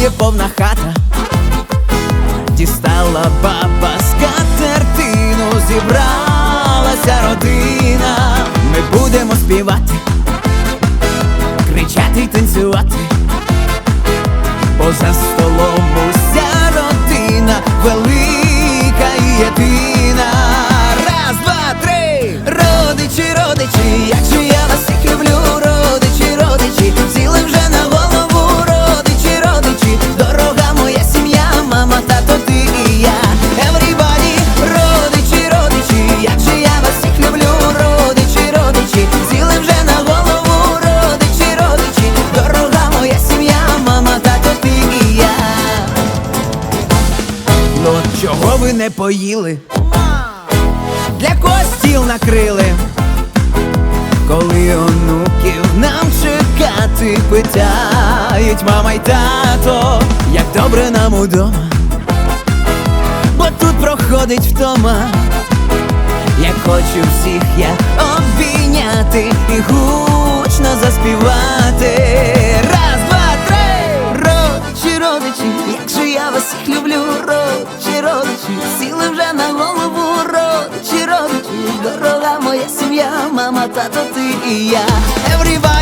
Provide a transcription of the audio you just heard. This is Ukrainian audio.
ще повна хата. Дістала баба скатертину, зібралася родина. Ми будемо співати, кричати й танцювати. Поза столом уся родина, велика і єдина. Раз, два, три! Родичі, родичі, як же я вас всіх люблю. Родичі, родичі, сіли вже на голову. Родичі, родичі, дорога моя сім'я, мама, тато, ти і я. Everybody, родичі, родичі, як же я вас всіх люблю. Родичі, родичі, сіли вже на голову. Родичі, родичі, дорога моя сім'я, мама, тато, ти і я. Ну от чого ви не поїли? Для кого стіл накрили? Коли онуків нам чекати, питають мама й тато, як добре нам удома, бо тут проходить втома. Як хочу всіх я обійняти і гучно заспівати. Раз, два, три! Родичі, родичі, як же я вас всіх люблю. Родичі, родичі, сіли вже на голову. Родичі, родичі, дорога моя сім'я, мама, тато, ти і я. Everybody!